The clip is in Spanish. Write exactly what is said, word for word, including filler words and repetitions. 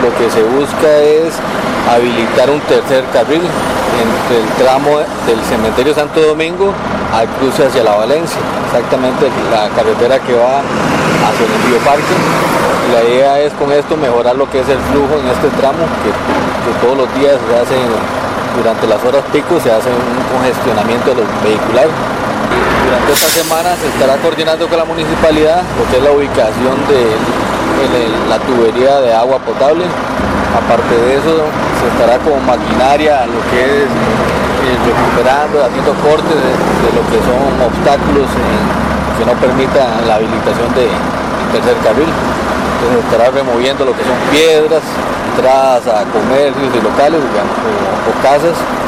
lo que se busca es habilitar un tercer carril entre el tramo del cementerio Santo Domingo al cruce hacia la Valencia, exactamente la carretera que va hacia el bioparque. La idea es con esto mejorar lo que es el flujo en este tramo, que, que todos los días se hace, durante las horas pico se hace un congestionamiento de los vehiculares. Durante esta semana se estará coordinando con la municipalidad lo que es la ubicación de la tubería de agua potable. Aparte de eso, se estará con maquinaria, lo que es eh, recuperando, haciendo cortes de, de lo que son obstáculos eh, que no permitan la habilitación de, del tercer carril. Entonces se estará removiendo lo que son piedras, entradas a comercios y locales, digamos, o, o casas,